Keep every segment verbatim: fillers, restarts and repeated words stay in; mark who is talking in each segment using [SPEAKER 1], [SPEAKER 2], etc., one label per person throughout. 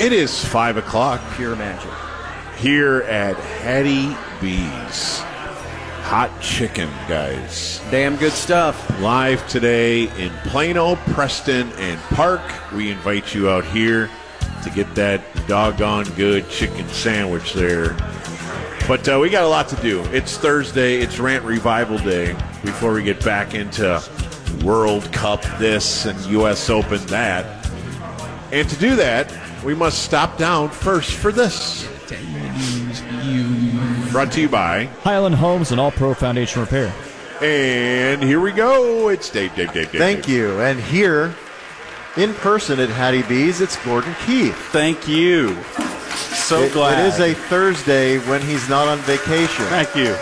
[SPEAKER 1] It is five o'clock.
[SPEAKER 2] Pure magic.
[SPEAKER 1] Here at Hattie B's. Hot chicken, guys.
[SPEAKER 2] Damn good stuff.
[SPEAKER 1] Live today in Plano, Preston, and Park. We invite you out here to get that doggone good chicken sandwich there. But uh, we got a lot to do. It's Thursday. It's Rant Revival Day before we get back into World Cup this and U S Open that. And to do that, we must stop down first for this. Brought to you by
[SPEAKER 3] Highland Homes and All Pro Foundation Repair.
[SPEAKER 1] And here we go. It's Dave, Dave, Dave, Dave.
[SPEAKER 4] Thank
[SPEAKER 1] Dave.
[SPEAKER 4] you. And here, in person at Hattie B's, it's Gordon Keith.
[SPEAKER 5] Thank you. So
[SPEAKER 4] it,
[SPEAKER 5] glad.
[SPEAKER 4] It is a Thursday when he's not on vacation.
[SPEAKER 5] Thank you.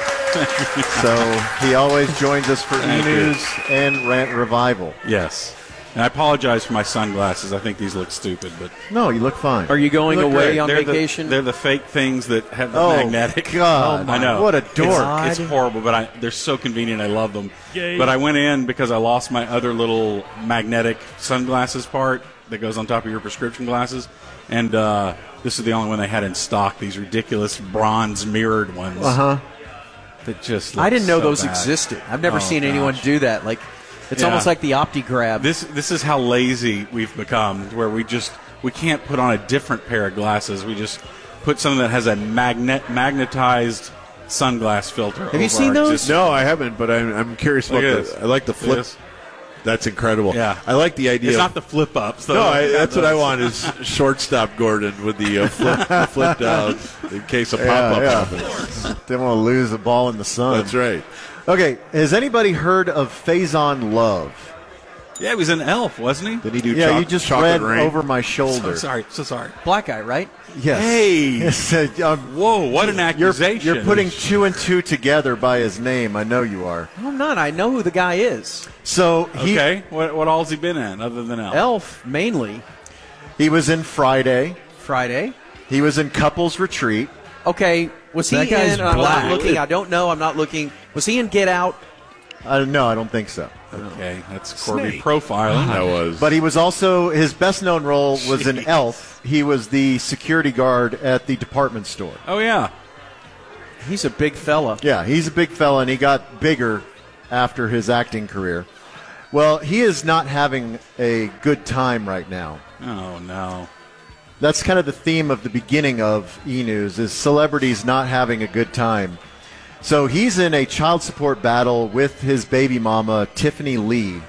[SPEAKER 4] So he always joins us for
[SPEAKER 5] Thank
[SPEAKER 4] E-News and Rant Revival.
[SPEAKER 5] Yes. And I apologize for my sunglasses. I think these look stupid, but
[SPEAKER 4] No, you look fine.
[SPEAKER 2] Are you going
[SPEAKER 4] You look
[SPEAKER 2] away
[SPEAKER 4] great.
[SPEAKER 2] on
[SPEAKER 5] they're
[SPEAKER 2] vacation?
[SPEAKER 5] The, they're the fake things that have the
[SPEAKER 4] Oh,
[SPEAKER 5] magnetic.
[SPEAKER 4] God.
[SPEAKER 5] I know.
[SPEAKER 4] What a
[SPEAKER 5] It's-
[SPEAKER 4] dork.
[SPEAKER 5] It's, horrible, but I, they're so convenient. I love them. But I went in because I lost my other little magnetic sunglasses part that goes on top of your prescription glasses, and uh, this is the only one they had in stock. These ridiculous bronze mirrored ones.
[SPEAKER 4] Uh huh.
[SPEAKER 5] That just.
[SPEAKER 2] I didn't know
[SPEAKER 5] look so
[SPEAKER 2] those
[SPEAKER 5] bad.
[SPEAKER 2] existed. I've never
[SPEAKER 5] Oh,
[SPEAKER 2] seen anyone
[SPEAKER 5] gosh.
[SPEAKER 2] do that. Like, it's
[SPEAKER 5] Yeah.
[SPEAKER 2] almost like the OptiGrab.
[SPEAKER 5] This this is how lazy we've become, where we just we can't put on a different pair of glasses. We just put something that has a magnet magnetized sunglass filter.
[SPEAKER 2] Have you
[SPEAKER 5] over
[SPEAKER 2] seen
[SPEAKER 5] our
[SPEAKER 2] those?
[SPEAKER 5] existing-
[SPEAKER 1] No, I haven't, but I'm, I'm curious
[SPEAKER 5] Look
[SPEAKER 1] about
[SPEAKER 5] at
[SPEAKER 1] the.
[SPEAKER 5] this.
[SPEAKER 1] I like the flip.
[SPEAKER 5] Yes.
[SPEAKER 1] That's incredible.
[SPEAKER 5] Yeah.
[SPEAKER 1] I like the idea.
[SPEAKER 5] It's
[SPEAKER 1] of,
[SPEAKER 5] not the flip ups.
[SPEAKER 1] No, I, that's what I want is shortstop Gordon with the uh, flip, flip down in case a pop up
[SPEAKER 4] yeah.
[SPEAKER 1] happens.
[SPEAKER 4] Didn't want to lose the ball in the sun.
[SPEAKER 1] That's right.
[SPEAKER 4] Okay, has anybody heard of Faison Love?
[SPEAKER 5] Yeah, he was an elf, wasn't he?
[SPEAKER 1] Did he do
[SPEAKER 4] Yeah,
[SPEAKER 1] choc-
[SPEAKER 4] you just
[SPEAKER 1] chocolate
[SPEAKER 4] read
[SPEAKER 1] rain?
[SPEAKER 4] over my shoulder.
[SPEAKER 5] So sorry, so sorry.
[SPEAKER 2] Black guy, right?
[SPEAKER 4] Yes.
[SPEAKER 5] Hey.
[SPEAKER 4] Yes, uh, um,
[SPEAKER 5] Whoa, what an
[SPEAKER 4] you're,
[SPEAKER 5] accusation!
[SPEAKER 4] you're putting two and two together by his name. I know you are.
[SPEAKER 2] No, I'm not. I know who the guy is.
[SPEAKER 4] So he
[SPEAKER 5] Okay, what what all's he been in other than elf?
[SPEAKER 2] Elf, mainly.
[SPEAKER 4] he was in Friday.
[SPEAKER 2] Friday.
[SPEAKER 4] He was in Couples Retreat.
[SPEAKER 2] Okay, was he
[SPEAKER 3] That guy's
[SPEAKER 2] in? I'm
[SPEAKER 3] black.
[SPEAKER 2] not looking. I don't know. I'm not looking. Was he in Get Out?
[SPEAKER 4] Uh, no, I don't think so.
[SPEAKER 5] Okay, that's Corby
[SPEAKER 1] Snake.
[SPEAKER 5] profiling.
[SPEAKER 1] That was.
[SPEAKER 4] But he was also, his best known role was in Elf. He was the security guard at the department store.
[SPEAKER 5] Oh yeah,
[SPEAKER 2] He's a big fella.
[SPEAKER 4] Yeah, he's a big fella, and he got bigger after his acting career. Well, he is not having a good time right now.
[SPEAKER 5] oh no.
[SPEAKER 4] That's kind of the theme of the beginning of E-News, is celebrities not having a good time. So he's in a child support battle with his baby mama, Tiffany Lee.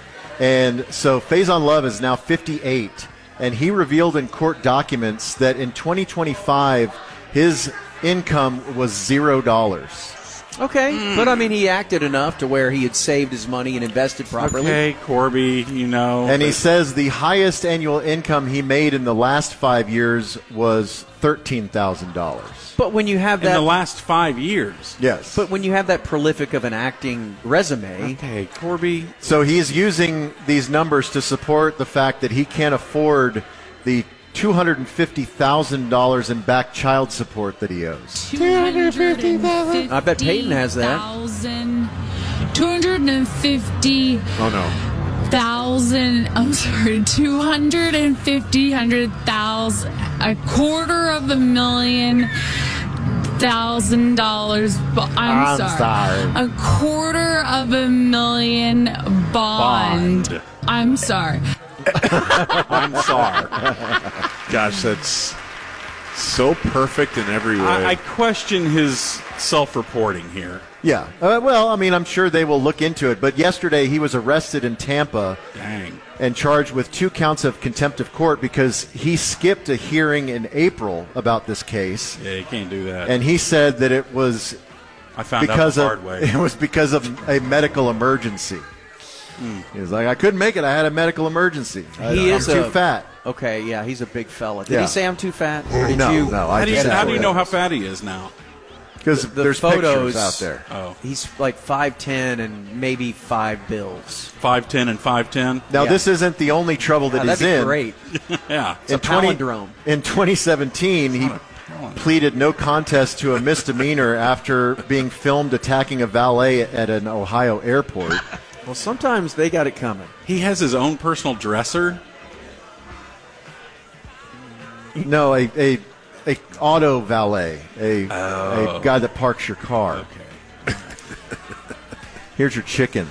[SPEAKER 4] And so Faison Love is now fifty-eight, and he revealed in court documents that in twenty twenty-five, his income was zero dollars.
[SPEAKER 2] Okay, but I mean, he acted enough to where he had saved his money and invested properly.
[SPEAKER 5] Okay, Corby, you know.
[SPEAKER 4] And he
[SPEAKER 5] but-
[SPEAKER 4] says the highest annual income he made in the last five years was thirteen thousand dollars.
[SPEAKER 2] But when you have
[SPEAKER 5] in
[SPEAKER 2] that,
[SPEAKER 5] the last five years.
[SPEAKER 4] Yes.
[SPEAKER 2] but when you have that prolific of an acting resume,
[SPEAKER 5] Okay, Corby.
[SPEAKER 4] So he's using these numbers to support the fact that he can't afford the two hundred fifty thousand dollars in back child support that he owes.
[SPEAKER 6] two hundred fifty thousand.
[SPEAKER 2] I bet Peyton has that.
[SPEAKER 6] two hundred fifty
[SPEAKER 1] oh no.
[SPEAKER 6] thousand. I'm sorry, two hundred fifty hundred thousand, a quarter of a million thousand dollars. But I'm,
[SPEAKER 4] I'm sorry.
[SPEAKER 6] a quarter of a million bond.
[SPEAKER 5] Bond.
[SPEAKER 6] I'm sorry.
[SPEAKER 5] I'm sorry.
[SPEAKER 1] Gosh, that's so perfect in every way.
[SPEAKER 5] I, I question his self-reporting here.
[SPEAKER 4] Yeah. Uh, well, I mean, I'm sure they will look into it. But yesterday he was arrested in Tampa
[SPEAKER 5] Dang.
[SPEAKER 4] and charged with two counts of contempt of court because he skipped a hearing in April about this case.
[SPEAKER 5] Yeah, you can't do that.
[SPEAKER 4] And he said that it was
[SPEAKER 5] I found
[SPEAKER 4] because
[SPEAKER 5] out the
[SPEAKER 4] of
[SPEAKER 5] hard way.
[SPEAKER 4] it was because of a medical emergency. He was like, I couldn't make it. I had a medical emergency. I,
[SPEAKER 2] He
[SPEAKER 4] I'm
[SPEAKER 2] is
[SPEAKER 4] too
[SPEAKER 2] a-
[SPEAKER 4] fat.
[SPEAKER 2] okay, yeah, he's a big fella. Did
[SPEAKER 4] Yeah.
[SPEAKER 2] he say I'm too fat? Or did
[SPEAKER 4] No,
[SPEAKER 2] you?
[SPEAKER 4] no. I
[SPEAKER 5] How do you,
[SPEAKER 4] just
[SPEAKER 5] how
[SPEAKER 4] said
[SPEAKER 5] do you
[SPEAKER 4] that.
[SPEAKER 5] know how fat he is now?
[SPEAKER 4] Because
[SPEAKER 2] The
[SPEAKER 4] there's
[SPEAKER 2] photos
[SPEAKER 4] pictures out there.
[SPEAKER 5] Oh,
[SPEAKER 2] He's like five ten and maybe five bills.
[SPEAKER 5] five ten and five ten.
[SPEAKER 4] Now,
[SPEAKER 2] Yeah.
[SPEAKER 4] this isn't the only trouble that
[SPEAKER 2] Yeah,
[SPEAKER 4] he's
[SPEAKER 2] that'd be
[SPEAKER 4] in.
[SPEAKER 2] great.
[SPEAKER 5] Yeah.
[SPEAKER 2] It's a palindrome.
[SPEAKER 4] in twenty seventeen, he pleaded no contest to a misdemeanor after being filmed attacking a valet at an Ohio airport.
[SPEAKER 2] Well, sometimes they got it coming.
[SPEAKER 5] He has his own personal dresser.
[SPEAKER 4] No, a a, a auto valet, a
[SPEAKER 5] Oh.
[SPEAKER 4] a guy that parks your car.
[SPEAKER 5] Okay.
[SPEAKER 4] Here's your chicken.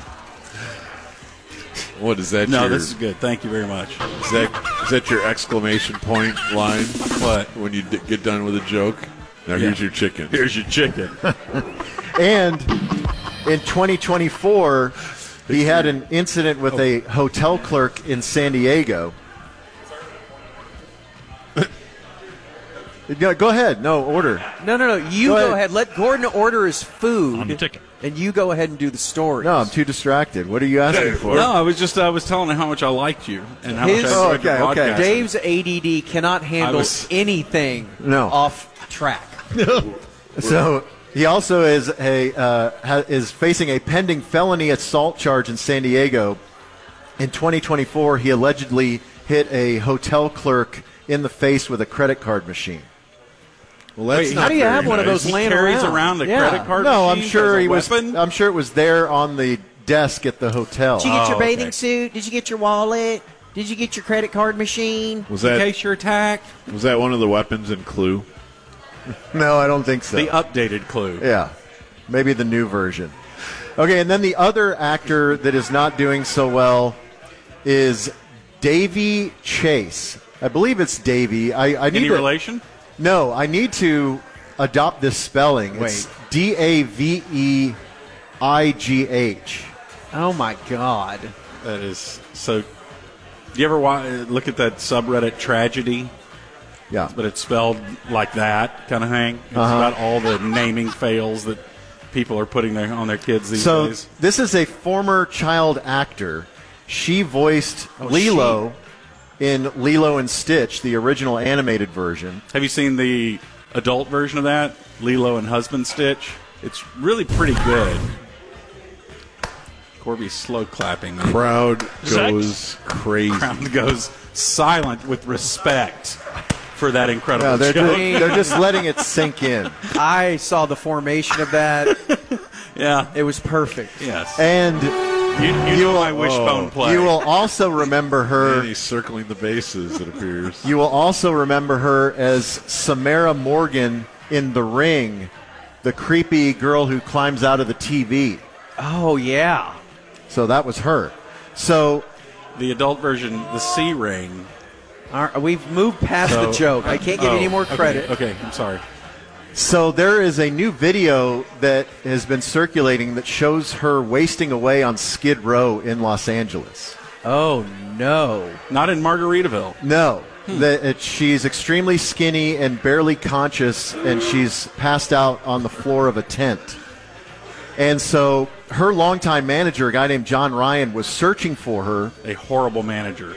[SPEAKER 1] What is that?
[SPEAKER 5] No,
[SPEAKER 1] your,
[SPEAKER 5] this is good. Thank you very much.
[SPEAKER 1] Is that is that your exclamation point line?
[SPEAKER 5] What?
[SPEAKER 1] When you d- get done with a joke? Now
[SPEAKER 5] Yeah.
[SPEAKER 1] here's your chicken.
[SPEAKER 5] Here's your chicken.
[SPEAKER 4] And in twenty twenty-four, he had an incident with a hotel clerk in San Diego. Go go ahead. No, order.
[SPEAKER 2] No, no, no. You
[SPEAKER 4] Go
[SPEAKER 2] go,
[SPEAKER 4] ahead.
[SPEAKER 2] ahead. Let Gordon order his food.
[SPEAKER 3] On the ticket.
[SPEAKER 2] And you go ahead and do the story.
[SPEAKER 4] No, I'm too distracted. What are you asking for?
[SPEAKER 5] No, I was just I was telling him how much I liked you and how
[SPEAKER 2] His-
[SPEAKER 5] much I
[SPEAKER 4] Oh,
[SPEAKER 5] enjoyed your
[SPEAKER 4] okay, okay.
[SPEAKER 5] broadcast.
[SPEAKER 2] Dave's A D D cannot handle
[SPEAKER 5] was-
[SPEAKER 2] anything
[SPEAKER 4] No.
[SPEAKER 2] off track.
[SPEAKER 4] So he also is a uh, ha- is facing a pending felony assault charge in San Diego. In twenty twenty-four, he allegedly hit a hotel clerk in the face with a credit card machine.
[SPEAKER 1] Well, that's
[SPEAKER 5] Wait,
[SPEAKER 1] not
[SPEAKER 2] How do you
[SPEAKER 1] very
[SPEAKER 2] have one of
[SPEAKER 1] nice.
[SPEAKER 2] those
[SPEAKER 5] He
[SPEAKER 2] laying
[SPEAKER 5] carries
[SPEAKER 2] around?
[SPEAKER 5] around a
[SPEAKER 2] Yeah.
[SPEAKER 5] credit card
[SPEAKER 4] No, I'm
[SPEAKER 5] machine
[SPEAKER 4] sure
[SPEAKER 5] as a
[SPEAKER 4] he was.
[SPEAKER 5] weapon?
[SPEAKER 4] I'm sure it was there on the desk at the hotel.
[SPEAKER 2] Did you get your
[SPEAKER 5] Oh,
[SPEAKER 2] bathing
[SPEAKER 5] okay.
[SPEAKER 2] suit? Did you get your wallet? Did you get your credit card machine?
[SPEAKER 1] Was
[SPEAKER 5] in
[SPEAKER 1] that
[SPEAKER 5] case you're attacked.
[SPEAKER 1] was that one of the weapons in Clue?
[SPEAKER 4] No, I don't think so.
[SPEAKER 5] The updated Clue.
[SPEAKER 4] Yeah, maybe the new version. Okay, and then the other actor that is not doing so well is Davy Chase. I believe it's Davy. I, I need
[SPEAKER 5] Any
[SPEAKER 4] to,
[SPEAKER 5] relation?
[SPEAKER 4] No, I need to adopt this spelling. It's D A V E I G H.
[SPEAKER 2] Oh my God!
[SPEAKER 5] That is so. Do you ever wa- look at that subreddit tragedy?
[SPEAKER 4] Yeah.
[SPEAKER 5] But it's spelled like that kind of thing. It's
[SPEAKER 4] Uh-huh.
[SPEAKER 5] about all the naming fails that people are putting their, on their kids these
[SPEAKER 4] So
[SPEAKER 5] days.
[SPEAKER 4] this is a former child actor. She voiced Lilo in Lilo and Stitch, the original animated version.
[SPEAKER 5] Have you seen the adult version of that, Lilo and Husband Stitch? It's really pretty good. Corby's slow clapping. The
[SPEAKER 1] Crowd
[SPEAKER 3] Zach?
[SPEAKER 1] goes crazy.
[SPEAKER 5] crowd goes silent with respect for that incredible
[SPEAKER 4] No, they're,
[SPEAKER 5] joke.
[SPEAKER 4] just, they're just letting it sink in.
[SPEAKER 2] I saw the formation of that.
[SPEAKER 5] Yeah.
[SPEAKER 2] It was perfect.
[SPEAKER 5] Yes.
[SPEAKER 4] And
[SPEAKER 5] you you know my wishbone
[SPEAKER 1] oh,
[SPEAKER 5] play.
[SPEAKER 4] you will also remember
[SPEAKER 1] And
[SPEAKER 4] her.
[SPEAKER 1] he's circling the bases, it appears.
[SPEAKER 4] You will also remember her as Samara Morgan in The Ring, the creepy girl who climbs out of the T V.
[SPEAKER 2] Oh yeah.
[SPEAKER 4] So that was her. So
[SPEAKER 5] the adult version, the C ring.
[SPEAKER 2] All right, we've moved past
[SPEAKER 5] So-
[SPEAKER 2] the joke. I can't give
[SPEAKER 5] Oh,
[SPEAKER 2] any more
[SPEAKER 5] okay,
[SPEAKER 2] credit.
[SPEAKER 5] Okay, I'm sorry.
[SPEAKER 4] So there is a new video that has been circulating that shows her wasting away on Skid Row in Los Angeles.
[SPEAKER 2] Oh no.
[SPEAKER 5] Not in Margaritaville.
[SPEAKER 4] No, that it, she's extremely skinny and barely conscious, and she's passed out on the floor of a tent. And so her longtime manager, a guy named John Ryan, was searching for her,
[SPEAKER 5] A horrible manager.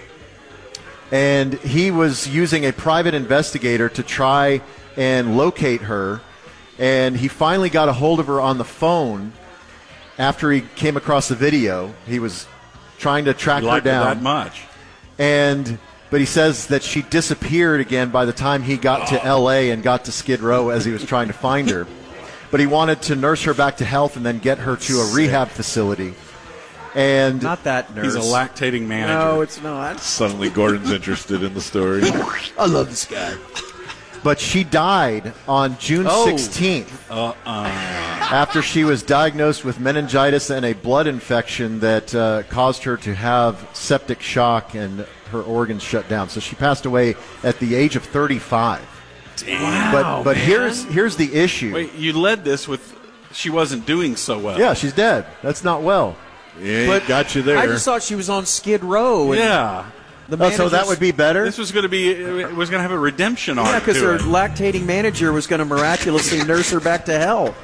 [SPEAKER 4] and he was using a private investigator to try and locate her. And he finally got a hold of her on the phone after he came across the video. He was trying to track
[SPEAKER 5] You
[SPEAKER 4] her
[SPEAKER 5] liked it
[SPEAKER 4] down.
[SPEAKER 5] that much.
[SPEAKER 4] And but he says that she disappeared again by the time he got to L A and got to Skid Row as he was trying to find her. But he wanted to nurse her back to health and then get her to a rehab facility. And
[SPEAKER 2] Not that nurse.
[SPEAKER 5] He's a lactating manager.
[SPEAKER 2] No, it's not.
[SPEAKER 1] Suddenly Gordon's interested in the story.
[SPEAKER 2] I love this guy.
[SPEAKER 4] but she died on June
[SPEAKER 2] Oh.
[SPEAKER 4] sixteenth after she was diagnosed with meningitis and a blood infection that uh, caused her to have septic shock and her organs shut down. So she passed away at the age of thirty-five.
[SPEAKER 5] Damn.
[SPEAKER 4] But but here's here's the issue.
[SPEAKER 5] Wait, you led this with she wasn't doing so well.
[SPEAKER 4] Yeah, she's dead. That's not well.
[SPEAKER 1] Yeah,
[SPEAKER 2] But
[SPEAKER 1] got you there.
[SPEAKER 2] I just thought she was on Skid Row. And
[SPEAKER 5] Yeah.
[SPEAKER 2] The
[SPEAKER 4] Oh, so that
[SPEAKER 2] managers-
[SPEAKER 4] would be better?
[SPEAKER 5] This was going to be it was going to have a redemption arc
[SPEAKER 2] Yeah, because
[SPEAKER 5] to
[SPEAKER 2] her
[SPEAKER 5] it.
[SPEAKER 2] lactating manager was going to miraculously nurse her back to health.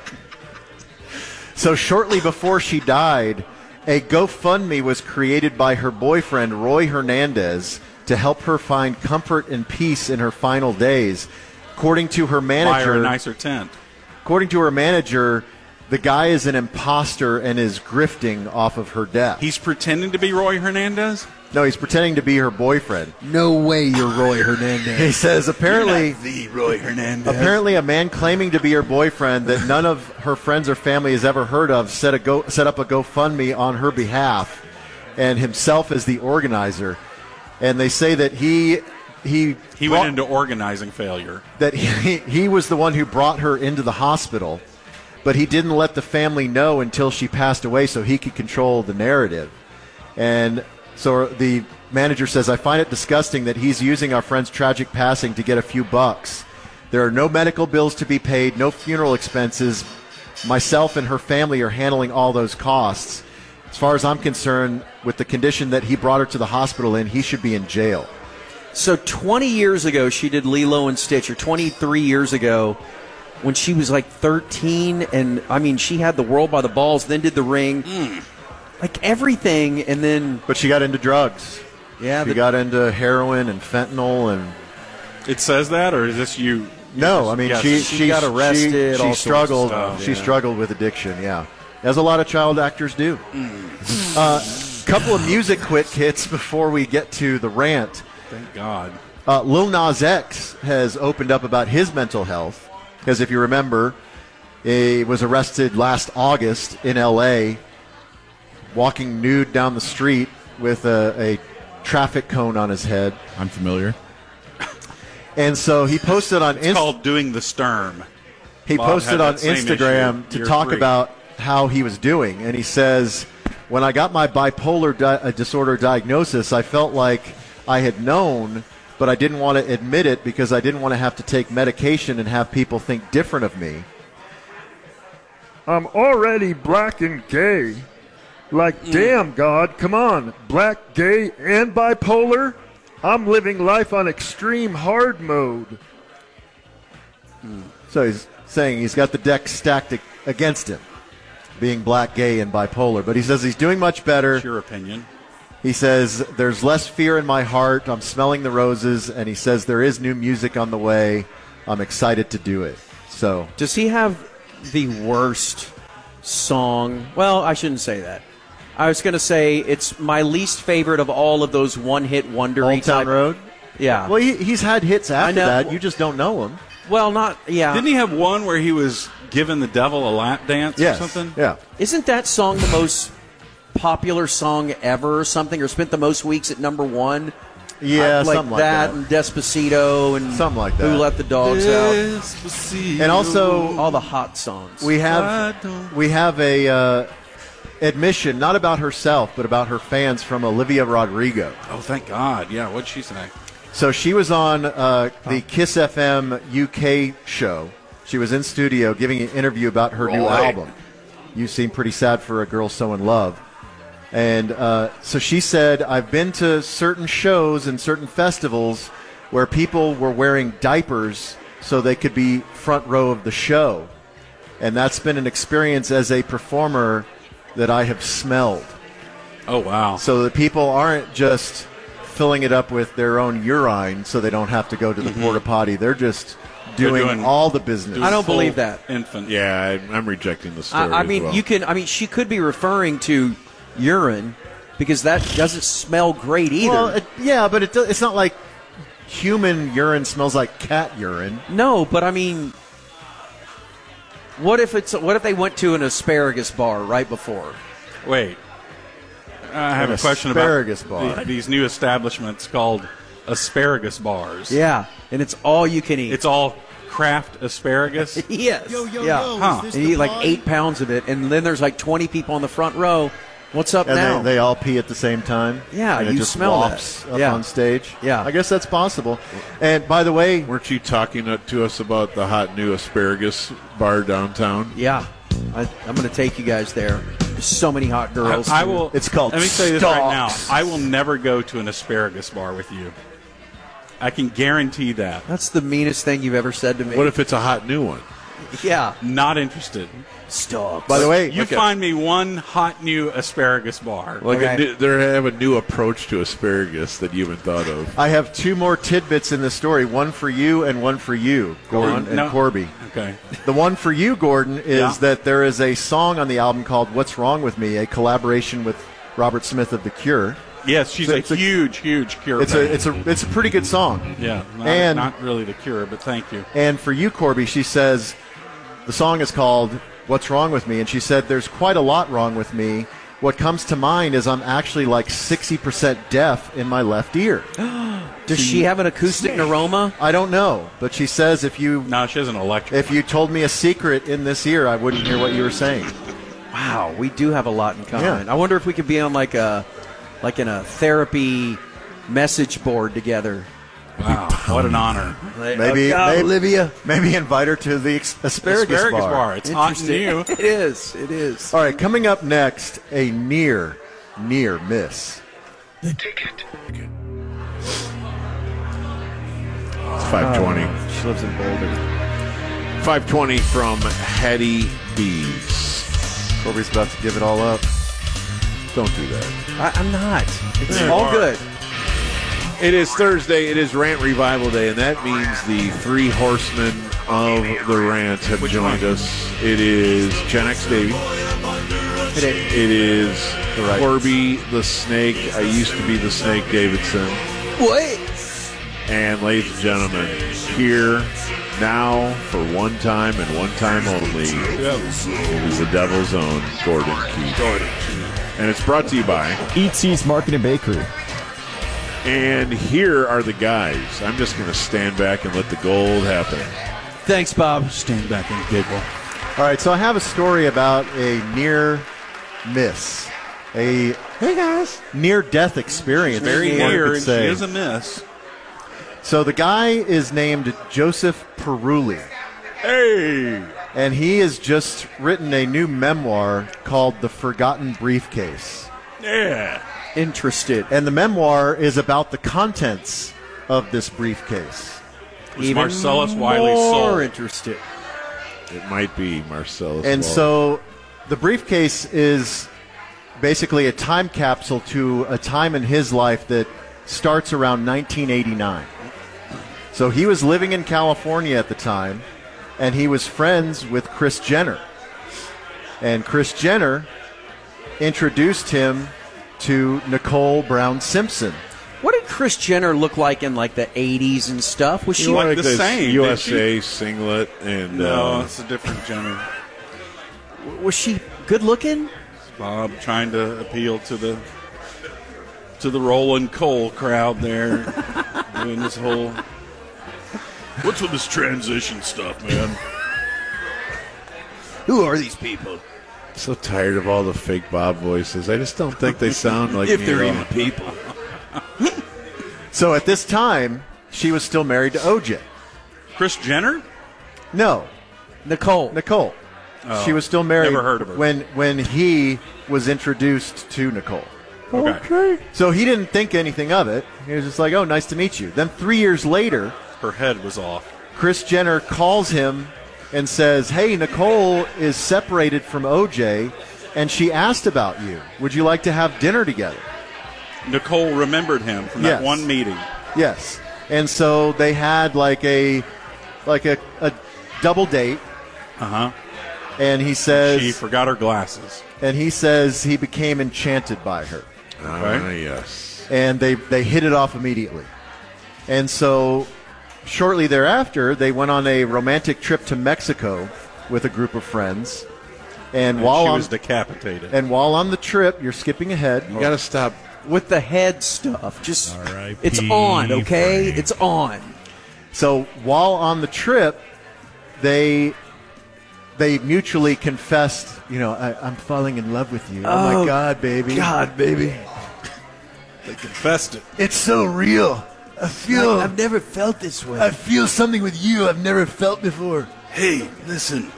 [SPEAKER 4] So shortly before she died, a GoFundMe was created by her boyfriend, Roy Hernandez, to help her find comfort and peace in her final days. According to her
[SPEAKER 5] Buy her
[SPEAKER 4] manager,
[SPEAKER 5] a nicer tent.
[SPEAKER 4] according to her manager, the guy is an imposter and is grifting off of her death.
[SPEAKER 5] He's pretending to be Roy Hernandez.
[SPEAKER 4] no, he's pretending to be her boyfriend.
[SPEAKER 2] No way you're Roy Hernandez.
[SPEAKER 4] He says apparently
[SPEAKER 5] The Roy Hernandez.
[SPEAKER 4] Apparently, a man claiming to be her boyfriend that none of her friends or family has ever heard of set, a go, set up a GoFundMe on her behalf, and himself as the organizer. And they say that he he
[SPEAKER 5] He
[SPEAKER 4] brought-
[SPEAKER 5] went into organizing failure.
[SPEAKER 4] that he, he was the one who brought her into the hospital, but he didn't let the family know until she passed away so he could control the narrative. And so the manager says, I find it disgusting that he's using our friend's tragic passing to get a few bucks. There are no medical bills to be paid, no funeral expenses. Myself and her family are handling all those costs. As far as I'm concerned, with the condition that he brought her to the hospital in, he should be in jail.
[SPEAKER 2] So twenty years ago, she did Lilo and Stitch, or twenty-three years ago, when she was like thirteen, and I mean, she had the world by the balls, then did The Ring,
[SPEAKER 5] Mm.
[SPEAKER 2] like everything, and then
[SPEAKER 4] But she got into drugs.
[SPEAKER 2] yeah,
[SPEAKER 4] She
[SPEAKER 2] the,
[SPEAKER 4] got into heroin and fentanyl and
[SPEAKER 5] It says that, or is this you?
[SPEAKER 4] no, I mean
[SPEAKER 5] Yes.
[SPEAKER 4] she,
[SPEAKER 2] She
[SPEAKER 4] she
[SPEAKER 2] got arrested,
[SPEAKER 4] She,
[SPEAKER 2] all
[SPEAKER 4] she
[SPEAKER 2] sorts of
[SPEAKER 4] struggled.
[SPEAKER 5] stuff,
[SPEAKER 4] she
[SPEAKER 5] yeah.
[SPEAKER 4] struggled with addiction. Yeah, as a lot of child actors do. A uh, couple of music quick hits before we get to the rant.
[SPEAKER 5] Thank God.
[SPEAKER 4] Uh, Lil Nas X has opened up about his mental health because if you remember, he was arrested last August in L A walking nude down the street with a, a traffic cone on his head.
[SPEAKER 3] I'm familiar.
[SPEAKER 4] And so he posted on
[SPEAKER 5] It's
[SPEAKER 4] Instagram.
[SPEAKER 5] called doing the Sturm.
[SPEAKER 4] He
[SPEAKER 5] Bob
[SPEAKER 4] posted
[SPEAKER 5] had
[SPEAKER 4] on
[SPEAKER 5] that same
[SPEAKER 4] Instagram
[SPEAKER 5] issue.
[SPEAKER 4] to
[SPEAKER 5] You're
[SPEAKER 4] talk
[SPEAKER 5] free.
[SPEAKER 4] about how he was doing. And he says, when I got my bipolar di- uh, disorder diagnosis, I felt like I had known, but I didn't want to admit it because I didn't want to have to take medication and have people think different of me.
[SPEAKER 7] I'm already black and gay. Like, damn, God, come on. Black, gay, and bipolar? I'm living life on extreme hard mode.
[SPEAKER 4] So he's saying he's got the deck stacked ag- against him, being black, gay, and bipolar. But he says he's doing much better.
[SPEAKER 5] It's your opinion.
[SPEAKER 4] He says, there's less fear in my heart. I'm smelling the roses. And he says, there is new music on the way. I'm excited to do it. So,
[SPEAKER 2] does he have the worst song? Well, I shouldn't say that. I was going to say it's my least favorite of all of those one-hit wonder.
[SPEAKER 4] Old Town Road?
[SPEAKER 2] Yeah.
[SPEAKER 4] Well, he, he's had hits after
[SPEAKER 2] know.
[SPEAKER 4] that. You just don't know him.
[SPEAKER 2] Well, not yeah.
[SPEAKER 5] Didn't he have one where he was giving the devil a lap dance
[SPEAKER 4] Yes.
[SPEAKER 5] or something?
[SPEAKER 4] Yeah.
[SPEAKER 2] Isn't that song the most popular song ever or something, or spent the most weeks at number one?
[SPEAKER 4] Yeah,
[SPEAKER 2] Uh, like
[SPEAKER 4] something like
[SPEAKER 2] that,
[SPEAKER 4] that.
[SPEAKER 2] and Despacito, and
[SPEAKER 4] Something like
[SPEAKER 2] Who
[SPEAKER 4] that.
[SPEAKER 2] Let the Dogs Out?
[SPEAKER 4] And also,
[SPEAKER 2] All the hot songs.
[SPEAKER 4] we have we have a uh, admission, not about herself, but about her fans from Olivia Rodrigo.
[SPEAKER 5] Oh, thank God. Yeah, what'd she say?
[SPEAKER 4] So she was on uh, the Kiss F M U K show. She was in studio giving an interview about her new
[SPEAKER 5] Right.
[SPEAKER 4] album. You seem pretty sad for a girl so in love. And uh, so she said, I've been to certain shows and certain festivals where people were wearing diapers so they could be front row of the show. And that's been an experience as a performer that I have smelled.
[SPEAKER 5] Oh, wow.
[SPEAKER 4] So the people aren't just filling it up with their own urine so they don't have to go to the porta potty. They're just doing,
[SPEAKER 5] doing-
[SPEAKER 4] all the business.
[SPEAKER 2] I don't
[SPEAKER 5] Full
[SPEAKER 2] believe that.
[SPEAKER 5] Infant.
[SPEAKER 1] Yeah, I, I'm rejecting the story.
[SPEAKER 2] I, I
[SPEAKER 1] as
[SPEAKER 2] mean,
[SPEAKER 1] well.
[SPEAKER 2] you can. I mean, she could be referring to urine because that doesn't smell great either.
[SPEAKER 4] Well, it, yeah, but it, do- it's not like human urine smells like cat urine.
[SPEAKER 2] no, but I mean, what if it's? What if they went to an asparagus bar right before?
[SPEAKER 5] Wait. I have
[SPEAKER 4] An
[SPEAKER 5] a question
[SPEAKER 4] asparagus
[SPEAKER 5] about
[SPEAKER 4] bar.
[SPEAKER 5] the- these new establishments called asparagus bars.
[SPEAKER 2] Yeah, and it's all you can eat.
[SPEAKER 5] It's all craft asparagus.
[SPEAKER 2] yes.
[SPEAKER 4] Yo, yo,
[SPEAKER 2] yeah.
[SPEAKER 4] yo, is
[SPEAKER 5] Huh.
[SPEAKER 4] this
[SPEAKER 2] And
[SPEAKER 4] the
[SPEAKER 2] you eat like
[SPEAKER 4] party?
[SPEAKER 2] eight pounds of it, and then there's like twenty people on the front row. What's up
[SPEAKER 4] And
[SPEAKER 2] now?
[SPEAKER 4] they, they all pee at the same time.
[SPEAKER 2] Yeah,
[SPEAKER 4] and it
[SPEAKER 2] you
[SPEAKER 4] just
[SPEAKER 2] smell that.
[SPEAKER 4] wafts up
[SPEAKER 2] Yeah.
[SPEAKER 4] on stage.
[SPEAKER 2] Yeah.
[SPEAKER 4] I guess that's possible. And by the way,
[SPEAKER 1] Weren't you talking to- to us about the hot new asparagus bar downtown?
[SPEAKER 2] yeah, I, I'm going to take you guys there. There's so many hot girls.
[SPEAKER 5] I, I will.
[SPEAKER 4] It's called
[SPEAKER 5] Let me say this right now.
[SPEAKER 4] Stalks.
[SPEAKER 5] I will never go to an asparagus bar with you. I can guarantee that.
[SPEAKER 2] That's the meanest thing you've ever said to me.
[SPEAKER 1] What if it's a hot new one?
[SPEAKER 2] Yeah.
[SPEAKER 5] Not interested.
[SPEAKER 2] Stop.
[SPEAKER 4] by the way,
[SPEAKER 5] You
[SPEAKER 1] Okay.
[SPEAKER 5] find me one hot new asparagus bar.
[SPEAKER 1] Like
[SPEAKER 2] Okay.
[SPEAKER 1] a new, they have a new approach to asparagus that you haven't thought of.
[SPEAKER 4] I have two more tidbits in this story, one for you and one for you, Gordon
[SPEAKER 5] on.
[SPEAKER 4] and
[SPEAKER 5] No.
[SPEAKER 4] Corby.
[SPEAKER 5] Okay.
[SPEAKER 4] The one for you, Gordon, is
[SPEAKER 5] Yeah.
[SPEAKER 4] that there is a song on the album called What's Wrong With Me, a collaboration with Robert Smith of The Cure.
[SPEAKER 5] Yes, she's
[SPEAKER 4] So
[SPEAKER 5] a
[SPEAKER 4] it's a-
[SPEAKER 5] huge, huge Cure
[SPEAKER 4] It's
[SPEAKER 5] fan.
[SPEAKER 4] a it's a it's a pretty good song.
[SPEAKER 5] yeah, not,
[SPEAKER 4] and-
[SPEAKER 5] not really the Cure, but thank you.
[SPEAKER 4] And for you, Corby, she says the song is called What's Wrong With Me, and she said there's quite a lot wrong with me, what comes to mind is I'm actually like sixty percent deaf in my left ear.
[SPEAKER 2] Does she have an acoustic neuroma?
[SPEAKER 4] I don't know, but she says if you
[SPEAKER 5] No, she has an electric.
[SPEAKER 4] if you told me a secret in this ear, I wouldn't hear what you were saying.
[SPEAKER 2] Wow, we do have a lot in common.
[SPEAKER 4] Yeah.
[SPEAKER 2] I wonder if we could be on like a like in a therapy message board together.
[SPEAKER 5] Wow, what an honor.
[SPEAKER 4] Maybe,
[SPEAKER 2] Oh, God,
[SPEAKER 4] maybe
[SPEAKER 2] Olivia.
[SPEAKER 4] maybe invite her to the ex- asparagus,
[SPEAKER 5] Asparagus
[SPEAKER 4] bar.
[SPEAKER 5] bar. It's hot and new.
[SPEAKER 2] It is. It is.
[SPEAKER 4] All right, coming up next, a near, near miss.
[SPEAKER 1] It's five twenty.
[SPEAKER 2] She lives in Boulder.
[SPEAKER 1] five twenty from Hattie B's.
[SPEAKER 4] Corby's about to give it all up.
[SPEAKER 1] Don't do that.
[SPEAKER 2] I, I'm not. It's
[SPEAKER 1] You
[SPEAKER 2] all
[SPEAKER 1] are.
[SPEAKER 2] good.
[SPEAKER 1] It is Thursday. It is Rant Revival Day, and that means the three horsemen of the rant have
[SPEAKER 5] Which
[SPEAKER 1] joined
[SPEAKER 5] one?
[SPEAKER 1] us. It is Gen X Davey.
[SPEAKER 2] It is.
[SPEAKER 1] It is
[SPEAKER 4] right.
[SPEAKER 1] Corby the Snake. I used to be the Snake Davidson.
[SPEAKER 2] What?
[SPEAKER 1] And ladies and gentlemen, here now for one time and one time only is the Devil's Own Gordon Keith. And it's brought to you by.
[SPEAKER 3] Eats East Market and Bakery.
[SPEAKER 1] And here are the guys. I'm just going to stand back and let the gold happen.
[SPEAKER 2] Thanks, Bob.
[SPEAKER 5] Stand back and giggle.
[SPEAKER 4] All right, so I have a story about a near miss, a hey guys, near death experience.
[SPEAKER 5] Very
[SPEAKER 4] one
[SPEAKER 5] near,
[SPEAKER 4] could
[SPEAKER 5] and she
[SPEAKER 4] say.
[SPEAKER 5] is a miss.
[SPEAKER 4] So the guy is named Joseph Peruli,
[SPEAKER 1] Hey!
[SPEAKER 4] and he has just written a new memoir called The Forgotten Briefcase.
[SPEAKER 1] Yeah.
[SPEAKER 2] Interested.
[SPEAKER 4] And the memoir is about the contents of this briefcase.
[SPEAKER 5] Was Marcellus Wiley's
[SPEAKER 2] more
[SPEAKER 5] soul.
[SPEAKER 2] interested.
[SPEAKER 1] It might be Marcellus.
[SPEAKER 4] And
[SPEAKER 1] Wallace.
[SPEAKER 4] so the briefcase is basically a time capsule to a time in his life that starts around nineteen eighty-nine. So he was living in California at the time, and he was friends with Kris Jenner. And Kris Jenner introduced him to Nicole Brown Simpson.
[SPEAKER 2] What did Kris Jenner look like in like the eighties and stuff? Was she
[SPEAKER 5] You
[SPEAKER 2] like
[SPEAKER 5] like the
[SPEAKER 1] this
[SPEAKER 5] same,
[SPEAKER 1] U S A
[SPEAKER 5] didn't
[SPEAKER 1] singlet and
[SPEAKER 5] No,
[SPEAKER 1] uh,
[SPEAKER 5] it's a different Jenner.
[SPEAKER 2] was she good looking?
[SPEAKER 5] Bob trying to appeal to the to the Roland Cole crowd there, doing this whole. What's with this transition stuff, man?
[SPEAKER 2] Who are these people?
[SPEAKER 1] so tired of all the fake Bob voices. I just don't think they sound like
[SPEAKER 2] If
[SPEAKER 1] me
[SPEAKER 2] they're
[SPEAKER 1] at
[SPEAKER 2] even
[SPEAKER 1] all.
[SPEAKER 2] people.
[SPEAKER 4] So at this time, she was still married to O J.
[SPEAKER 5] Kris Jenner?
[SPEAKER 4] No,
[SPEAKER 2] Nicole.
[SPEAKER 4] Nicole.
[SPEAKER 5] Oh,
[SPEAKER 4] she was still married
[SPEAKER 5] never heard of her.
[SPEAKER 4] when when he was introduced to Nicole.
[SPEAKER 5] Okay.
[SPEAKER 4] So he didn't think anything of it. He was just like, "Oh, nice to meet you." Then three years later,
[SPEAKER 5] Her head was off.
[SPEAKER 4] Kris Jenner calls him and says, "Hey, Nicole is separated from O J, and she asked about you. Would you like to have dinner together?"
[SPEAKER 5] Nicole remembered him from that
[SPEAKER 4] Yes.
[SPEAKER 5] one meeting.
[SPEAKER 4] Yes. And so they had like a like a, a double date,
[SPEAKER 5] Uh huh.
[SPEAKER 4] and he says
[SPEAKER 5] She forgot her glasses.
[SPEAKER 4] and he says he became enchanted by her.
[SPEAKER 1] Ah, yes.
[SPEAKER 4] And they, they hit it off immediately. And so shortly thereafter, they went on a romantic trip to Mexico with a group of friends. And,
[SPEAKER 5] And
[SPEAKER 4] while
[SPEAKER 5] she
[SPEAKER 4] on,
[SPEAKER 5] was decapitated.
[SPEAKER 4] and while on the trip, you're skipping ahead.
[SPEAKER 1] You got to stop.
[SPEAKER 2] With the head stuff. Just
[SPEAKER 3] All right,
[SPEAKER 2] it's
[SPEAKER 3] P.
[SPEAKER 2] on, okay? It's on.
[SPEAKER 4] So while on the trip, they they mutually confessed, you know, I, I'm falling in love with you. Oh,
[SPEAKER 2] Oh,
[SPEAKER 4] my God, baby.
[SPEAKER 2] God, baby.
[SPEAKER 5] They confessed it.
[SPEAKER 4] It's so real. I feel
[SPEAKER 2] I've never felt this way.
[SPEAKER 4] I feel something with you I've never felt before.
[SPEAKER 5] Hey, listen.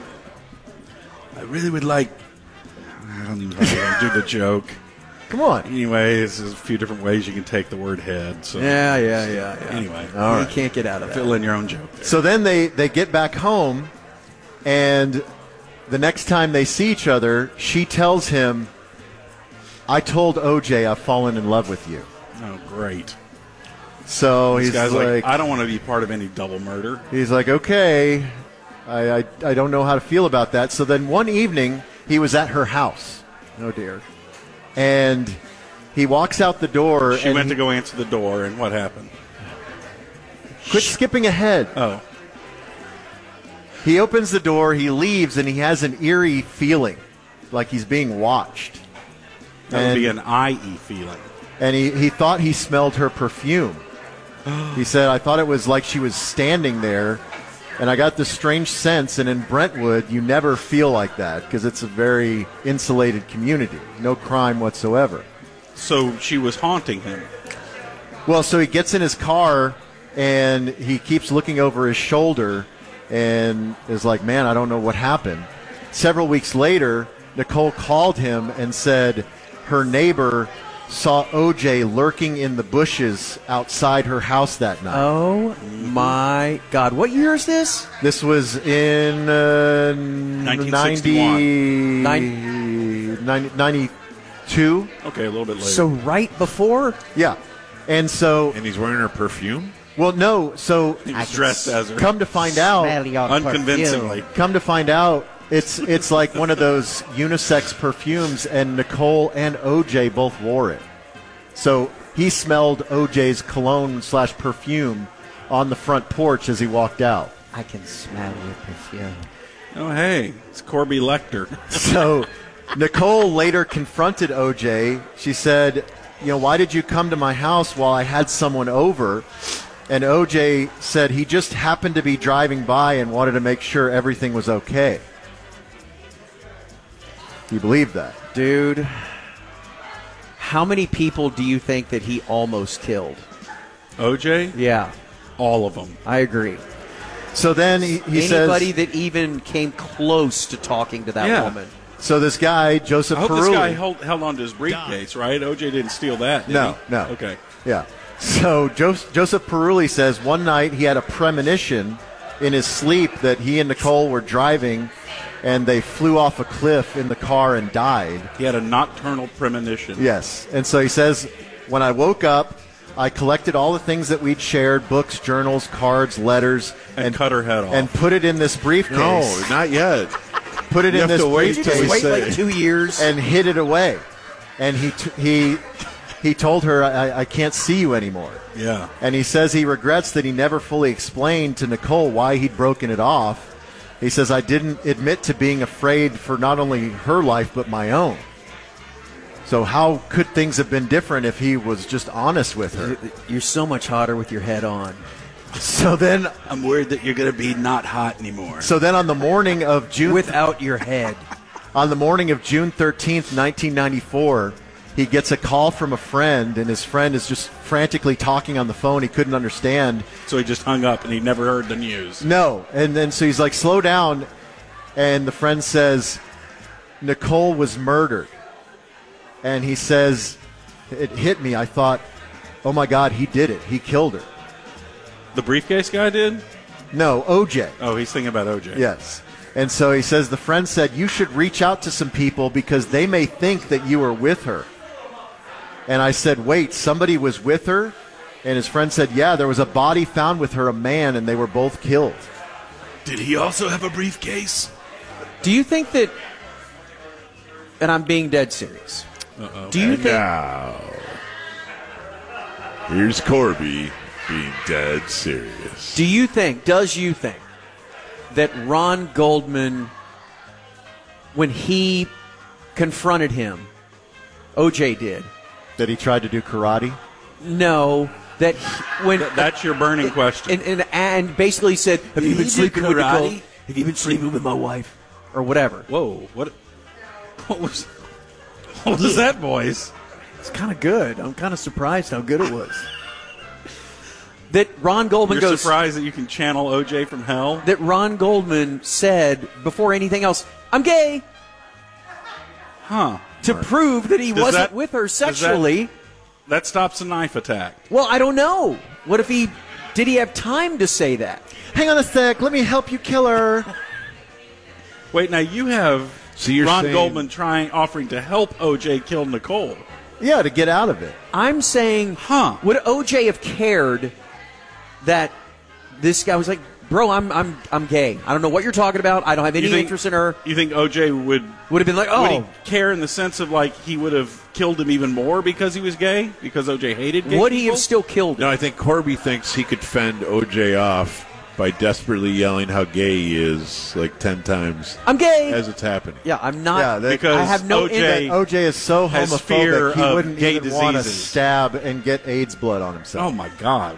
[SPEAKER 5] I really would like. I don't even know how to do the joke.
[SPEAKER 4] Come on.
[SPEAKER 5] Anyway, there's a few different ways you can take the word head. So
[SPEAKER 2] Yeah, yeah, yeah, yeah.
[SPEAKER 5] Anyway,
[SPEAKER 4] All
[SPEAKER 2] you
[SPEAKER 4] right.
[SPEAKER 2] can't get out of that.
[SPEAKER 5] fill in your own joke. There.
[SPEAKER 4] So then they, they get back home, and the next time they see each other, she tells him, I told O J I've fallen in love with you.
[SPEAKER 5] Oh, great.
[SPEAKER 4] So
[SPEAKER 5] This
[SPEAKER 4] he's
[SPEAKER 5] guy's
[SPEAKER 4] like,
[SPEAKER 5] like, I don't want to be part of any double murder.
[SPEAKER 4] he's like, okay, I, I, I don't know how to feel about that. So then one evening, he was at her house. Oh, dear. And he walks out the door.
[SPEAKER 5] She
[SPEAKER 4] and
[SPEAKER 5] went
[SPEAKER 4] he-
[SPEAKER 5] to go answer the door, and what happened?
[SPEAKER 4] Quit skipping ahead.
[SPEAKER 5] Oh,
[SPEAKER 4] He opens the door, he leaves, and he has an eerie feeling like he's being watched.
[SPEAKER 5] That would be an I E feeling.
[SPEAKER 4] And he, he thought he smelled her perfume. He said, I thought it was like she was standing there, and I got this strange sense, and in Brentwood, you never feel like that because it's a very insulated community. No crime whatsoever.
[SPEAKER 5] So she was haunting him.
[SPEAKER 4] Well, so he gets in his car, and he keeps looking over his shoulder and is like, man, I don't know what happened. Several weeks later, Nicole called him and said her neighbor saw O J lurking in the bushes outside her house that night.
[SPEAKER 2] Oh, my God. What year is this?
[SPEAKER 4] This was in uh,
[SPEAKER 5] nineteen
[SPEAKER 4] ninety,
[SPEAKER 2] Nine-
[SPEAKER 4] ninety, ninety-two.
[SPEAKER 5] Okay, a little bit later.
[SPEAKER 2] So right before?
[SPEAKER 4] Yeah. And so,
[SPEAKER 1] And he's wearing her perfume?
[SPEAKER 4] well, no, so
[SPEAKER 5] he was dressed as her.
[SPEAKER 4] come to find out,
[SPEAKER 5] Unconvincingly.
[SPEAKER 4] come to find out, it's it's like one of those unisex perfumes, and Nicole and O J both wore it. So he smelled O J's cologne slash perfume on the front porch as he walked out.
[SPEAKER 2] I can smell your perfume.
[SPEAKER 5] Oh, hey, it's Corby Lecter.
[SPEAKER 4] So Nicole later confronted O J. She said, you know, why did you come to my house while I had someone over? And O J said he just happened to be driving by and wanted to make sure everything was okay. You believe that?
[SPEAKER 2] Dude, how many people do you think that he almost killed?
[SPEAKER 5] O J?
[SPEAKER 2] Yeah,
[SPEAKER 5] All of them.
[SPEAKER 2] I agree.
[SPEAKER 4] So then he, he
[SPEAKER 2] Anybody
[SPEAKER 4] says,
[SPEAKER 2] that even came close to talking to that
[SPEAKER 5] Yeah.
[SPEAKER 2] woman.
[SPEAKER 4] so this guy, Joseph
[SPEAKER 5] I hope
[SPEAKER 4] Perulli.
[SPEAKER 5] this guy held, held on to his briefcase, right? O J didn't steal that, did
[SPEAKER 4] No,
[SPEAKER 5] he?
[SPEAKER 4] no.
[SPEAKER 5] Okay.
[SPEAKER 4] Yeah. So Joseph, Joseph Perulli says one night he had a premonition in his sleep that he and Nicole were driving and they flew off a cliff in the car and died.
[SPEAKER 5] He had a nocturnal premonition.
[SPEAKER 4] Yes. And so he says, when I woke up, I collected all the things that we'd shared, books, journals, cards, letters,
[SPEAKER 5] And cut her head off.
[SPEAKER 4] and put it in this briefcase.
[SPEAKER 1] No, not yet.
[SPEAKER 4] Put it
[SPEAKER 1] You
[SPEAKER 4] in
[SPEAKER 1] have
[SPEAKER 4] this
[SPEAKER 1] to wait till
[SPEAKER 2] Just
[SPEAKER 1] we
[SPEAKER 4] briefcase
[SPEAKER 2] wait
[SPEAKER 1] say-
[SPEAKER 2] like two years.
[SPEAKER 4] and hid it away. And he t- he he told her, I, I can't see you anymore.
[SPEAKER 5] Yeah.
[SPEAKER 4] And he says he regrets that he never fully explained to Nicole why he'd broken it off. He says, I didn't admit to being afraid for not only her life, but my own. So how could things have been different if he was just honest with her?
[SPEAKER 2] You're so much hotter with your head on.
[SPEAKER 4] So then,
[SPEAKER 5] I'm worried that you're going to be not hot anymore.
[SPEAKER 4] so then on the morning of June,
[SPEAKER 2] Without your head.
[SPEAKER 4] on the morning of June thirteenth, nineteen ninety-four, he gets a call from a friend, and his friend is just frantically talking on the phone. He couldn't understand.
[SPEAKER 5] So he just hung up and he never heard the news.
[SPEAKER 4] No. And then so he's like, slow down. And the friend says, Nicole was murdered. And he says, it hit me. I thought, oh my God, he did it. He killed her.
[SPEAKER 5] The briefcase guy did?
[SPEAKER 4] No, O J.
[SPEAKER 5] Oh, he's thinking about O J.
[SPEAKER 4] Yes. And so he says, the friend said, you should reach out to some people because they may think that you were with her. And I said, wait, somebody was with her? And his friend said, yeah, there was a body found with her, a man, and they were both killed.
[SPEAKER 5] Did he also have a briefcase?
[SPEAKER 2] Do you think that, and I'm being dead serious,
[SPEAKER 5] Uh-oh.
[SPEAKER 2] do you
[SPEAKER 1] And
[SPEAKER 2] think,
[SPEAKER 1] now, here's Corby being dead serious.
[SPEAKER 2] do you think, does you think that Ron Goldman, when he confronted him, O J did,
[SPEAKER 4] That he tried to do karate?
[SPEAKER 2] no, that he, when
[SPEAKER 5] That's your burning question.
[SPEAKER 2] and, and and basically said, "Have you been
[SPEAKER 5] did
[SPEAKER 2] sleeping with
[SPEAKER 5] karate?
[SPEAKER 2] Nicole? Have you been sleeping with my wife, or whatever?"
[SPEAKER 5] Whoa, what what was what was that voice?
[SPEAKER 2] It's kind of good. I'm kind of surprised how good it was. That Ron Goldman
[SPEAKER 5] You're
[SPEAKER 2] goes.
[SPEAKER 5] surprised that you can channel O J from hell?
[SPEAKER 2] That Ron Goldman said before anything else, "I'm gay,"
[SPEAKER 5] Huh.
[SPEAKER 2] to prove that he
[SPEAKER 5] Does
[SPEAKER 2] wasn't
[SPEAKER 5] that-
[SPEAKER 2] with her
[SPEAKER 5] does that-
[SPEAKER 2] sexually.
[SPEAKER 5] That stops a knife attack.
[SPEAKER 2] Well, I don't know. What if he did? He have time to say that?
[SPEAKER 4] Hang on a sec. Let me help you kill her.
[SPEAKER 5] Wait, now you have
[SPEAKER 1] So you're
[SPEAKER 5] Ron
[SPEAKER 1] saying-
[SPEAKER 5] Goldman trying offering to help O J kill Nicole.
[SPEAKER 4] Yeah, to get out of it.
[SPEAKER 2] I'm saying,
[SPEAKER 5] Huh.
[SPEAKER 2] would O J have cared that this guy was like, "Bro, I'm I'm I'm gay. I don't know what you're talking about. I don't have any
[SPEAKER 5] You think-
[SPEAKER 2] interest in her."
[SPEAKER 5] You think O J would
[SPEAKER 2] Would have been like,
[SPEAKER 5] would he
[SPEAKER 2] "Oh,
[SPEAKER 5] care in the sense of like he would have killed him even more because he was gay? Because O J hated gay
[SPEAKER 2] would he
[SPEAKER 5] people?
[SPEAKER 2] have still killed him?"
[SPEAKER 1] No, I think Corby thinks he could fend O J off by desperately yelling how gay he is like ten times
[SPEAKER 2] I'm gay.
[SPEAKER 1] as it's happening.
[SPEAKER 2] Yeah, I'm not.
[SPEAKER 4] Yeah, that-
[SPEAKER 5] Because
[SPEAKER 2] I have no
[SPEAKER 5] O J
[SPEAKER 4] O J is so
[SPEAKER 5] has fear
[SPEAKER 4] homophobic he
[SPEAKER 5] of
[SPEAKER 4] wouldn't
[SPEAKER 5] gay
[SPEAKER 4] even want to
[SPEAKER 5] diseases.
[SPEAKER 4] stab and get AIDS blood on himself.
[SPEAKER 5] Oh my God!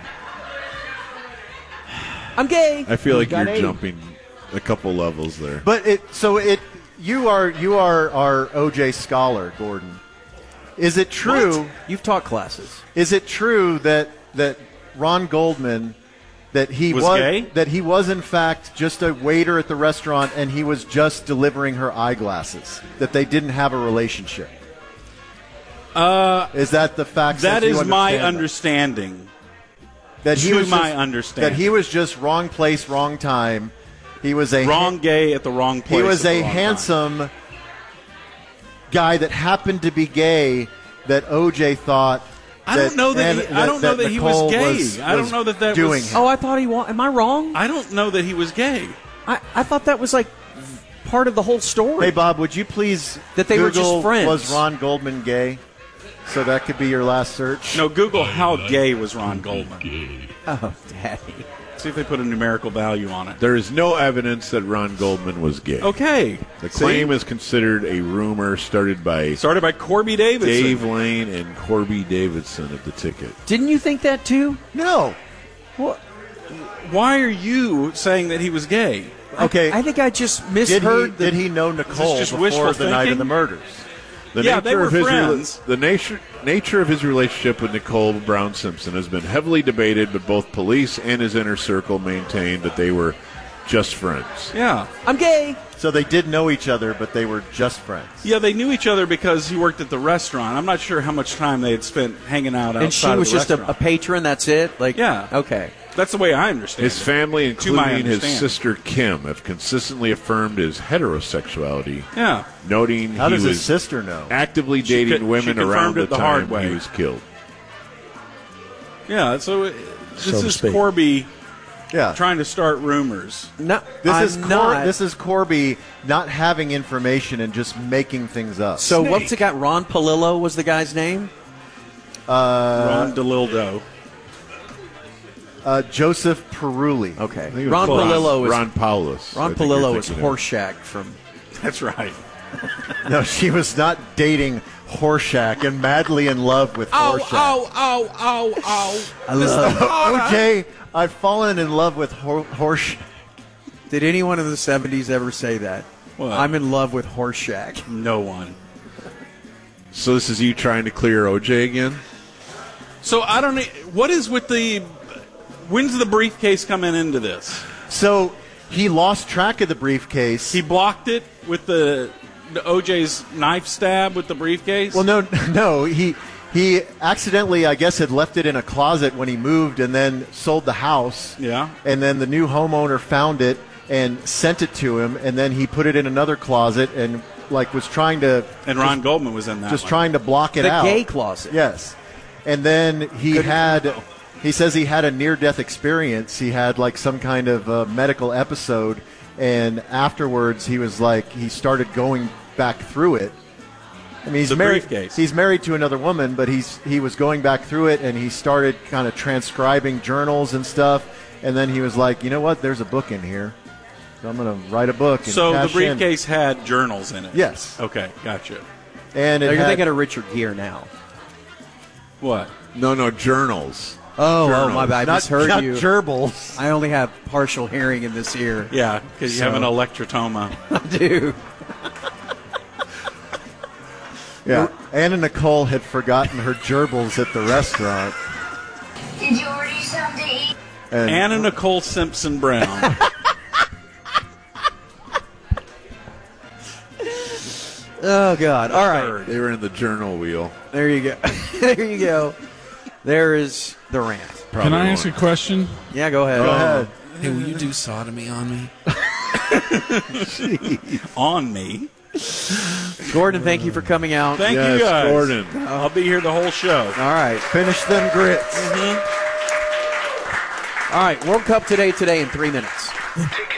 [SPEAKER 2] I'm gay.
[SPEAKER 1] I feel like
[SPEAKER 2] Got
[SPEAKER 1] you're
[SPEAKER 2] AIDS.
[SPEAKER 1] jumping a couple levels there.
[SPEAKER 4] But it so it you are you are our O J scholar, Gordon. Is it true?
[SPEAKER 2] What? You've taught classes.
[SPEAKER 4] Is it true that that Ron Goldman that he
[SPEAKER 5] Was
[SPEAKER 4] was
[SPEAKER 5] gay?
[SPEAKER 4] that he was in fact just a waiter at the restaurant and he was just delivering her eyeglasses? That they didn't have a relationship.
[SPEAKER 5] Uh,
[SPEAKER 4] Is that the fact?
[SPEAKER 5] that
[SPEAKER 4] you
[SPEAKER 5] is my
[SPEAKER 4] understand
[SPEAKER 5] understanding.
[SPEAKER 4] that he
[SPEAKER 5] to
[SPEAKER 4] was
[SPEAKER 5] my
[SPEAKER 4] just,
[SPEAKER 5] understanding.
[SPEAKER 4] that he was just wrong place, wrong time. He was a
[SPEAKER 5] Wrong gay at the wrong place.
[SPEAKER 4] He was
[SPEAKER 5] at the
[SPEAKER 4] a
[SPEAKER 5] wrong
[SPEAKER 4] handsome guy that happened to be gay. That O J thought.
[SPEAKER 5] I don't know that he-
[SPEAKER 4] and-
[SPEAKER 5] I don't know that he was
[SPEAKER 4] Nicole
[SPEAKER 5] gay.
[SPEAKER 4] was-
[SPEAKER 5] I don't
[SPEAKER 4] was
[SPEAKER 5] know that that
[SPEAKER 4] doing
[SPEAKER 5] was-
[SPEAKER 4] him.
[SPEAKER 2] Oh, I thought he was. Am I wrong?
[SPEAKER 5] time. I don't know that he was gay.
[SPEAKER 2] I, I thought that was like part of the whole story.
[SPEAKER 4] Hey Bob, would you please
[SPEAKER 2] That they were just
[SPEAKER 4] Google,
[SPEAKER 2] friends.
[SPEAKER 4] Was Ron Goldman gay? So that could be your last search.
[SPEAKER 5] No, Google how gay was Ron Goldman.
[SPEAKER 2] Oh, Daddy.
[SPEAKER 5] See if they put a numerical value on it.
[SPEAKER 1] There is no evidence that Ron Goldman was gay.
[SPEAKER 5] Okay.
[SPEAKER 1] The
[SPEAKER 5] See?
[SPEAKER 1] claim is considered a rumor started by
[SPEAKER 5] Started by Corby Davidson.
[SPEAKER 1] Dave Lane and Corby Davidson of the Ticket.
[SPEAKER 2] Didn't you think that too?
[SPEAKER 4] No.
[SPEAKER 2] What?
[SPEAKER 5] Why are you saying that he was gay?
[SPEAKER 4] Okay.
[SPEAKER 2] I think I just
[SPEAKER 4] did he
[SPEAKER 2] misheard. the,
[SPEAKER 4] did he know Nicole
[SPEAKER 5] just
[SPEAKER 4] before
[SPEAKER 5] wishful
[SPEAKER 4] the night
[SPEAKER 5] thinking?
[SPEAKER 4] of the murders?
[SPEAKER 1] The
[SPEAKER 5] Yeah,
[SPEAKER 1] nature
[SPEAKER 5] they were
[SPEAKER 1] of his rela-
[SPEAKER 5] friends.
[SPEAKER 1] the nature nature of his relationship with Nicole Brown Simpson has been heavily debated, but both police and his inner circle maintained that they were just friends.
[SPEAKER 5] Yeah.
[SPEAKER 2] I'm gay.
[SPEAKER 4] So they did know each other, but they were just friends.
[SPEAKER 5] Yeah, they knew each other because he worked at the restaurant. I'm not sure how much time they had spent hanging out outside
[SPEAKER 2] And she
[SPEAKER 5] of
[SPEAKER 2] was
[SPEAKER 5] the
[SPEAKER 2] just a, a
[SPEAKER 5] restaurant.
[SPEAKER 2] patron. That's it. Like
[SPEAKER 5] Yeah.
[SPEAKER 2] Okay.
[SPEAKER 5] That's the way I understand
[SPEAKER 1] His
[SPEAKER 5] it.
[SPEAKER 1] family,
[SPEAKER 5] To my
[SPEAKER 1] including his
[SPEAKER 5] understanding.
[SPEAKER 1] sister Kim, have consistently affirmed his heterosexuality,
[SPEAKER 5] Yeah.
[SPEAKER 1] noting
[SPEAKER 4] How
[SPEAKER 1] he
[SPEAKER 4] does
[SPEAKER 1] was
[SPEAKER 4] his sister know?
[SPEAKER 1] actively
[SPEAKER 5] She
[SPEAKER 1] dating
[SPEAKER 5] could- she
[SPEAKER 1] women
[SPEAKER 5] confirmed
[SPEAKER 1] around
[SPEAKER 5] it
[SPEAKER 1] the
[SPEAKER 5] the
[SPEAKER 1] time
[SPEAKER 5] hard way.
[SPEAKER 1] he was killed.
[SPEAKER 5] Yeah, so it- this
[SPEAKER 3] So to
[SPEAKER 5] is
[SPEAKER 3] speak.
[SPEAKER 5] Corby
[SPEAKER 4] Yeah.
[SPEAKER 5] trying to start rumors.
[SPEAKER 2] No,
[SPEAKER 4] This
[SPEAKER 2] I'm
[SPEAKER 4] is Cor-
[SPEAKER 2] not.
[SPEAKER 4] this is Corby not having information and just making things up.
[SPEAKER 2] so what's it got? Ron Palillo was the guy's name.
[SPEAKER 5] Ron DeLildo.
[SPEAKER 4] uh, Joseph Peruli.
[SPEAKER 2] Okay.
[SPEAKER 1] I think it was
[SPEAKER 2] Ron
[SPEAKER 1] Ron-
[SPEAKER 2] Palillo is
[SPEAKER 1] Ron Paulus. I
[SPEAKER 2] Ron
[SPEAKER 1] think you're
[SPEAKER 2] Palillo is
[SPEAKER 1] thinking of.
[SPEAKER 2] Horseshack from.
[SPEAKER 5] That's right.
[SPEAKER 4] No, she was not dating Horshack and madly in love with
[SPEAKER 5] Oh,
[SPEAKER 4] Horshack.
[SPEAKER 5] oh, oh, oh, oh.
[SPEAKER 2] I love.
[SPEAKER 4] Okay, I've fallen in love with Hor- Horsh.
[SPEAKER 2] Did anyone in the seventies ever say that?
[SPEAKER 5] What?
[SPEAKER 2] I'm in love with Horseshack.
[SPEAKER 5] No one.
[SPEAKER 1] So this is you trying to clear O J again?
[SPEAKER 5] So I don't know. What is with the. When's the briefcase coming into this?
[SPEAKER 4] So he lost track of the briefcase.
[SPEAKER 5] He blocked it with the, the O J's knife stab with the briefcase?
[SPEAKER 4] well, no, no, he he accidentally, I guess, had left it in a closet when he moved, and then sold the house.
[SPEAKER 5] Yeah.
[SPEAKER 4] And then the new homeowner found it and sent it to him, and then he put it in another closet and like was trying to
[SPEAKER 5] And Ron Goldman was in that
[SPEAKER 4] just
[SPEAKER 5] one.
[SPEAKER 4] trying to block it
[SPEAKER 2] The
[SPEAKER 4] out.
[SPEAKER 2] gay closet.
[SPEAKER 4] Yes. And then he had, he says he had a near-death experience. He had like some kind of uh, medical episode, and afterwards he was like, he started going back through it. I mean, he's
[SPEAKER 5] The
[SPEAKER 4] married.
[SPEAKER 5] briefcase.
[SPEAKER 4] He's married to another woman, but he's he was going back through it, and he started kind of transcribing journals and stuff. And then he was like, you know what? There's a book in here, so I'm going to write a book. And
[SPEAKER 5] So the
[SPEAKER 4] cash in."
[SPEAKER 5] briefcase had journals in it?
[SPEAKER 4] Yes.
[SPEAKER 5] Okay, gotcha.
[SPEAKER 4] and it
[SPEAKER 2] You're
[SPEAKER 4] had,
[SPEAKER 2] thinking of Richard Gere now.
[SPEAKER 5] What?
[SPEAKER 1] No, no, journals.
[SPEAKER 2] Oh,
[SPEAKER 1] Journals.
[SPEAKER 2] oh my bad. I
[SPEAKER 4] not,
[SPEAKER 2] misheard
[SPEAKER 4] not
[SPEAKER 2] you.
[SPEAKER 4] gerbils.
[SPEAKER 2] I only have partial hearing in this ear.
[SPEAKER 5] Yeah, because you
[SPEAKER 2] So-
[SPEAKER 5] have an electrotoma.
[SPEAKER 2] Dude.
[SPEAKER 4] Yeah. Anna Nicole had forgotten her gerbils at the restaurant.
[SPEAKER 8] Did you order something to eat?
[SPEAKER 4] And
[SPEAKER 5] Anna Nicole Simpson Brown.
[SPEAKER 2] Oh God. All right.
[SPEAKER 1] They were in the journal wheel.
[SPEAKER 2] There you go. There you go. There is the rant.
[SPEAKER 1] Probably
[SPEAKER 9] Can I ask a
[SPEAKER 1] won't.
[SPEAKER 9] question?
[SPEAKER 2] Yeah, go ahead.
[SPEAKER 4] Go ahead.
[SPEAKER 9] Hey, will you do sodomy on me?
[SPEAKER 5] On me.
[SPEAKER 2] Gordon, thank you for coming out.
[SPEAKER 5] Thank
[SPEAKER 1] Yes,
[SPEAKER 5] you guys.
[SPEAKER 1] Gordon.
[SPEAKER 5] I'll be here the whole show.
[SPEAKER 2] All right.
[SPEAKER 4] Finish them grits.
[SPEAKER 2] All right. World Cup today, today in three minutes.
[SPEAKER 8] Ticket.